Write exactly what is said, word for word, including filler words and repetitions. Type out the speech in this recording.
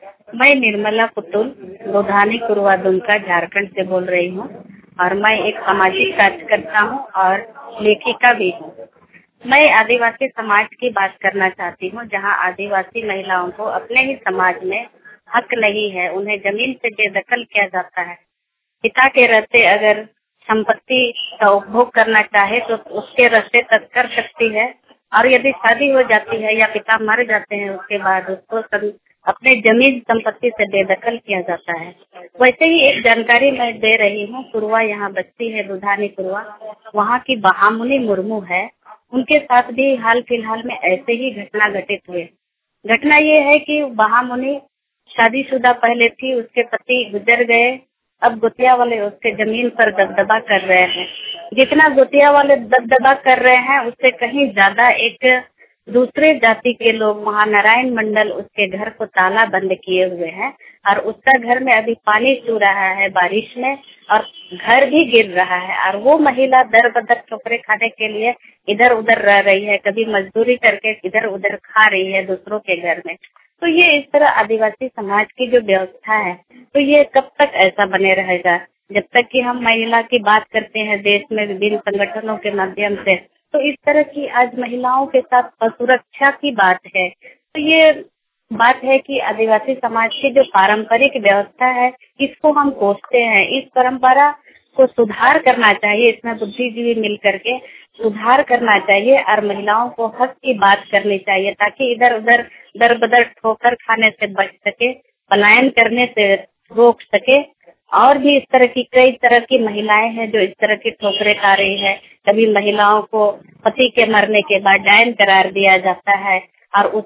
मैं निर्मला पुतुल बुधानी कुरवा दुमका झारखंड से बोल रही हूँ और मैं एक सामाजिक कार्यकर्ता हूँ और लेखिका भी हूँ। मैं आदिवासी समाज की बात करना चाहती हूँ, जहाँ आदिवासी महिलाओं को अपने ही समाज में हक नहीं है, उन्हें जमीन से बेदखल किया जाता है। पिता के रहते अगर संपत्ति का उपभोग करना चाहे तो उसके रहते तक कर सकती है, और यदि शादी हो जाती है या पिता मर जाते हैं उसके बाद उसको सब अपने जमीन संपत्ति से बेदखल किया जाता है। वैसे ही एक जानकारी मैं दे रही हूँ। कुरवा यहाँ बस्ती है, बुधानी कुरवा, वहाँ की बहामुनी मुर्मू है, उनके साथ भी हाल फिलहाल में ऐसे ही घटना घटित हुए। घटना ये है कि बहामुनी शादीशुदा पहले थी, उसके पति गुजर गए, अब गुतिया वाले उसके जमीन पर दबदबा कर रहे हैं। जितना गुतिया वाले दबदबा कर रहे हैं उससे कहीं ज्यादा एक दूसरे जाति के लोग वहाँ नारायण मंडल उसके घर को ताला बंद किए हुए हैं और उसका घर में अभी पानी चू रहा है बारिश में और घर भी गिर रहा है, और वो महिला दर बदर ठोकरे खाने के लिए इधर उधर रह रही है, कभी मजदूरी करके इधर उधर खा रही है दूसरों के घर में। तो ये इस तरह आदिवासी समाज की जो व्यवस्था है, तो ये कब तक ऐसा बने रहेगा? जब तक कि हम महिला की बात करते हैं देश में विभिन्न संगठनों के माध्यम से, तो इस तरह की आज महिलाओं के साथ असुरक्षा की बात है। तो ये बात है कि आदिवासी समाज की जो पारंपरिक व्यवस्था है, इसको हम कोसते हैं। इस परंपरा को सुधार करना चाहिए, इसमें बुद्धिजीवी मिल करके सुधार करना चाहिए और महिलाओं को हक की बात करनी चाहिए, ताकि इधर उधर दर बदर ठोकर खाने से बच सके, पलायन करने से रोक सके। और भी इस तरह की कई तरह की महिलाएं हैं जो इस तरह की ठोकरें खा रही है। कभी महिलाओं को पति के मरने के बाद डायन करार दिया जाता है और उस